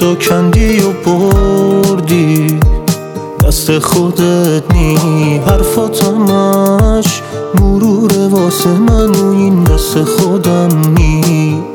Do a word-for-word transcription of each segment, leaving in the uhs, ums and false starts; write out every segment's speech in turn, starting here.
تو کندی و بردی، دست خودت نی، حرفاتمش مروره واسه من و این دست خودم نی.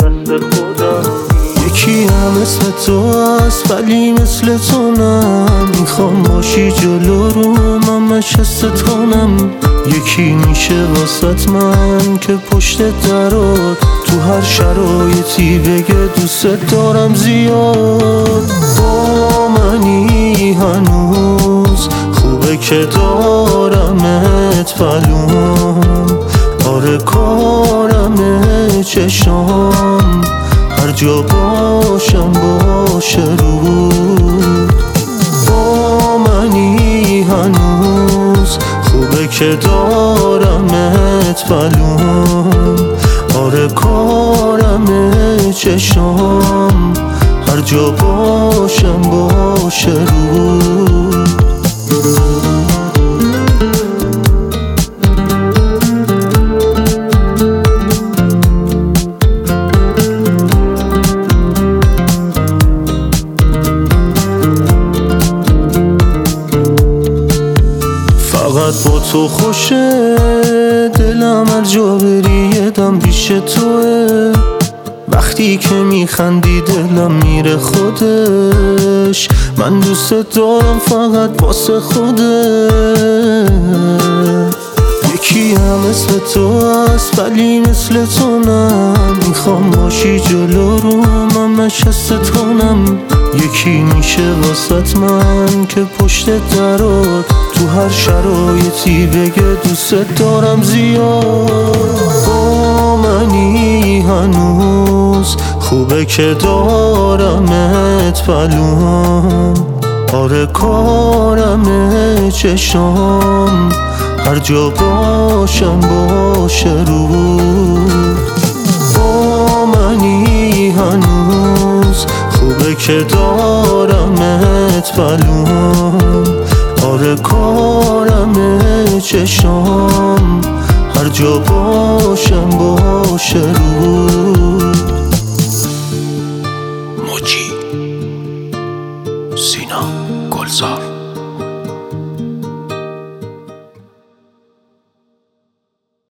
یکی هم مثل تو هست ولی مثل تو نم، میخوام باشی جلو رو من مشستت کنم. یکی میشه واسط من که پشت درات تو هر شرایطی بگه دوست دارم زیاد. با منی هنوز خوبه که دارمت پلوم، آره کارمه چشام هر جا باشم باشه رود. با منی هنوز خوبه که دارمت پلوم، آره کارمه چشام هر جا باشم باشه رود. فقط با تو خوشه دلم، هر جا بری یه دم پیش توه. وقتی که میخندی دلم میره خودش، من دوست دارم فقط واسه خودت. یکی هم مثل تو هست ولی مثل تو نم، میخوام باشی جلو رو من مشستت کنم. یکی میشه واسط من که پشت درات تو هر شرایطی بگه دوست دارم زیاد. با منی هنوز خوبه که دارمت پلوم، آره کارمه چشام هر جا باشم باشه رود. با منی هنوز خوبه که دارمت پلوم، آره کارمه چشام هر جا باشم باشه رود.